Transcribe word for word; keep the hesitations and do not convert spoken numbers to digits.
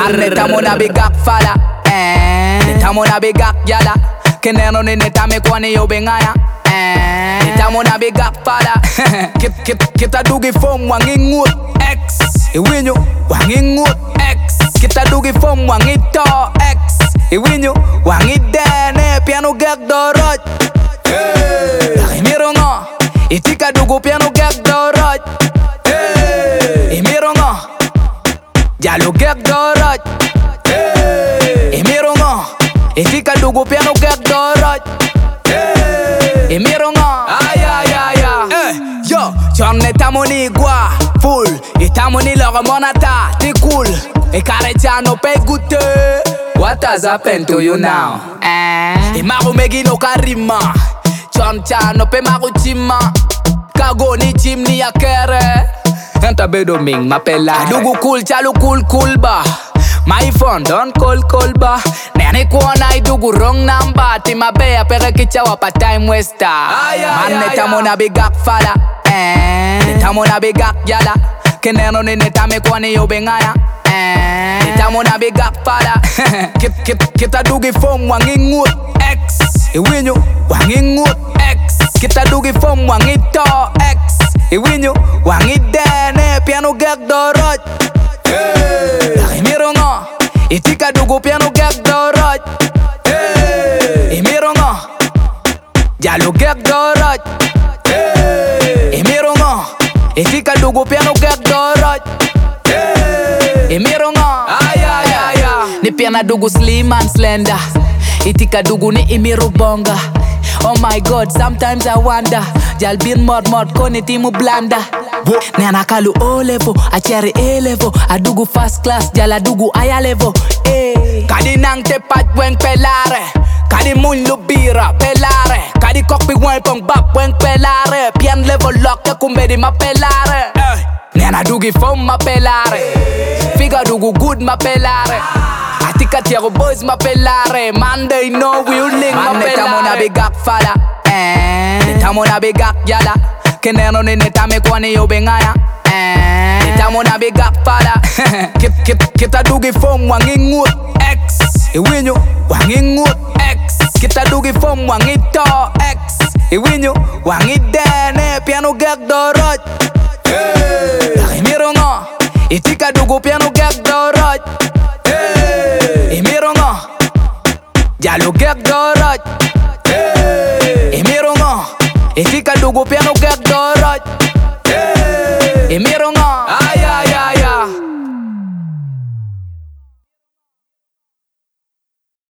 Marne tamo na bigak fala eh tamo na bigak yala keneno ni netame kwani yo bengaya eh tamo na bigak fala kit kit kita dugi form wangingut x iwinyo wangingut x kita dugi form wangito x iwinyo wangidene piano gak dorot hey imiro ngo itika dugu piano gak dorot hey imiro ngo jalo gak dorot hey imiro ngo itika dugu piano gak dorot hey imiro ngo ay ay ay ay yo chonne tamoni gua full itamoni logo monata ti cool e care chano pe gute what has happened to you now eh e mago megi no karima chon chano pe mago chima kago ni chimni akere enta bedo ming mapela dugu cool chalu cool cool ba my phone don't call call ba nene kuona idugu wrong number timabea pere kichawa pa time waster manne tamo na bigak fala eh tamo na bigak yala keneno ni netame kwani yo bengaya eh tamo na bigak fala kit kit kita dugi form wangingut x iwinyo wangingut x kita dugi form wangito x iwinyo wangidene piano gak dorot hey imiro ngo itika dugu piano gak dorot hey imiro ngo jalo gak dorot hey imiro ngo itika dugu piano gak dorot hey imiro ngo ay ay ay ni piana dugu slim and slender itika dugu ni imiro bonga oh my god sometimes I wonder jal bin mod mod koni timu blanda nena kalu o level a cherry a level a dugu first class jala dugu aya level eh kadi nang te pat wen pelare kadi mun lubira pelare kadi kokpi wen pong bap wen pelare pian level lock ya kumbedi ma pelare eh nena dugi form ma pelare figa dugu good ma pelare atika tiago boys ma pelare Monday no will link ma pelare tamo na bigak fala eh tamo na bigak yala keneno ni netame kwani yo bengaya eh tamo na bigak fala kit kit kita dugi form wangingut x iwinyo wangingut x kita dugi form wangito x iwinyo wangidene piano gak dorot hey imiro ngo itika dugu piano gak dorot hey imiro ngo jalo gak dorot hey imiro ngo itika dugu piano gak dorot